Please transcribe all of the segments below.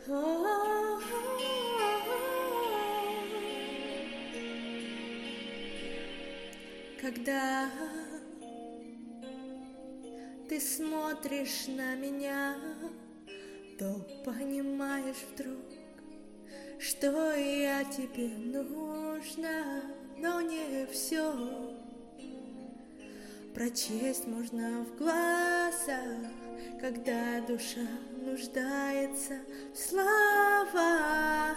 Когда ты смотришь на меня, то понимаешь вдруг, что я тебе нужна, но не все прочесть можно в глазах, когда душа нуждается в словах.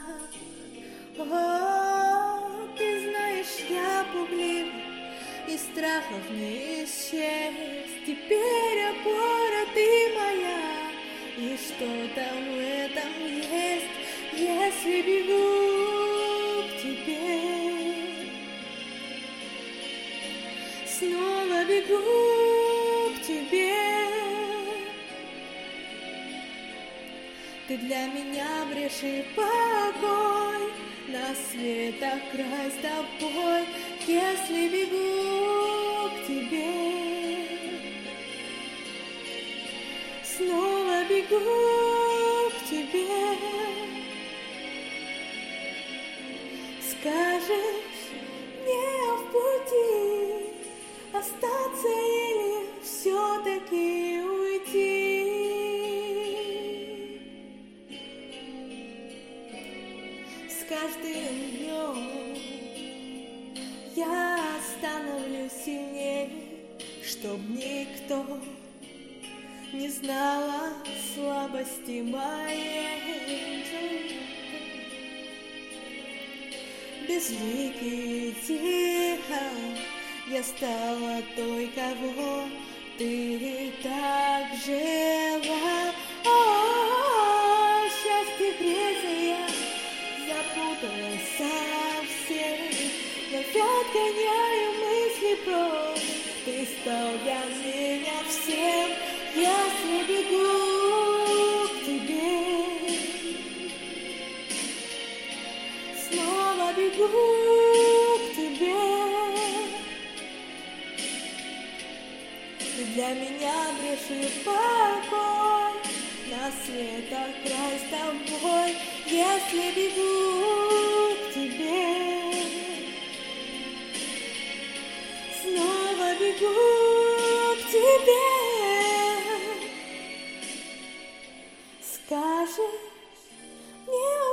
О, ты знаешь, я пуглив, и страхов не исчез. Теперь опора ты моя, и что-то в этом есть, если бегу к тебе. Снова бегу к тебе. Ты для меня брешь и покой, на света край с тобой, если бегу к тебе. Снова бегу к тебе. Скажешь мне в пути остаться или все-таки уйти? С каждым днем я становлюсь сильнее, чтоб никто не знала слабости моей. Безликий и тихо я стала той, кого ты так жила. О, счастье грези я запуталась совсем, вновь отгоняю мысли прочь. Ты стал для меня всем, если бегу к тебе. Снова бегу к тебе. Ты для меня брешь и покой, на света край с тобой, если бегу к тебе. Снова бегу к тебе. Скажешь мне